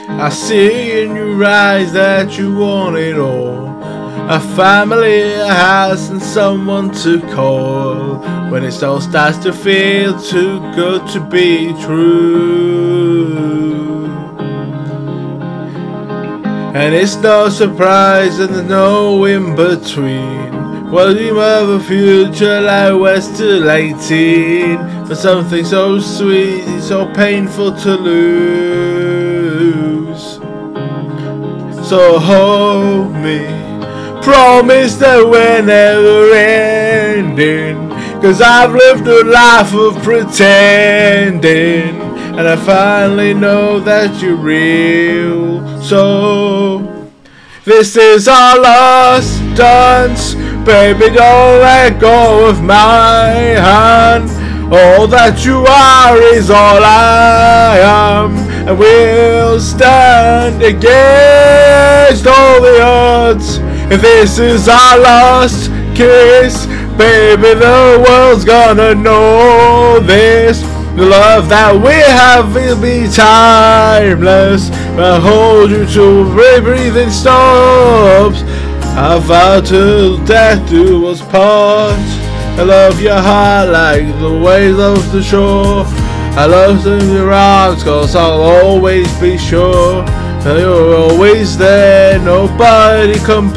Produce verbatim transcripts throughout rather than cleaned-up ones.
I see in your eyes that you want it all. A family, a house, and someone to call. When it all starts to feel too good to be true. And it's no surprise that there's no in between. Well, you have a future like we're still eighteen, but something so sweet is so painful to lose. So hold me, promise that we're never ending, 'cause I've lived a life of pretending, and I finally know that you're real. So this is our last dance, baby, don't let go of my hand. All that you are is all I am, and we'll stand against all the odds. If this is our last kiss, baby, the world's gonna know this. The love that we have will be timeless. I'll hold you till breathing stops. I vow till death do us part. I love your heart like the waves of the shore. I love in your arms, 'cause I'll always be sure that you're always there, nobody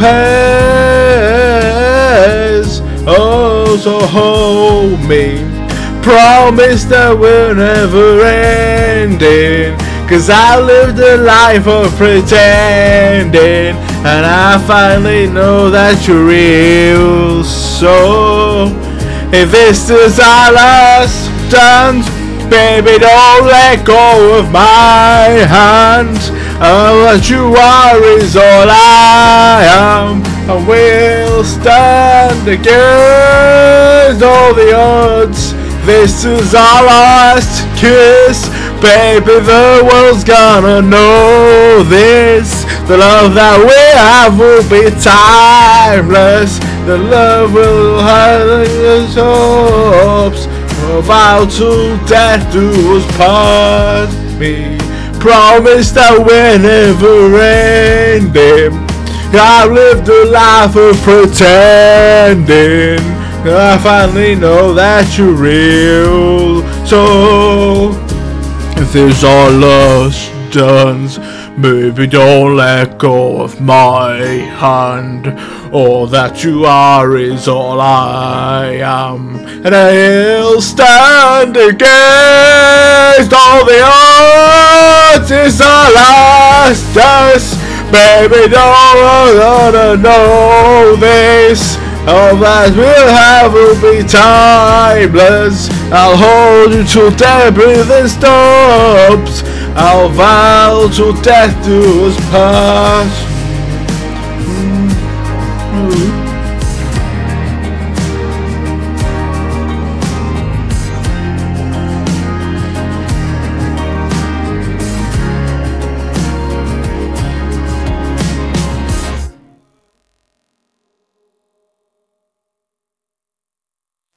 compares. Oh, so hold me, promise that we're never ending, 'cause I lived a life of pretending, and I finally know that you're real. So if this is our last dance, baby, don't let go of my hand. Oh, what you are is all I am, and we'll stand against all the odds. This is our last kiss, baby, the world's gonna know this. The love that we have will be timeless. The love will have its hopes. A vow till death do us part. Me promise that we're never ending. I've lived a life of pretending. I finally know that you're real. So if there's our last dance, baby, don't let go of my hand. All that you are is all I am, and I'll stand against all the odds. It's our last dance, baby, don't wanna know this. All that we'll have will be timeless. I'll hold you till death breathing stops. I'll vow till death do us part.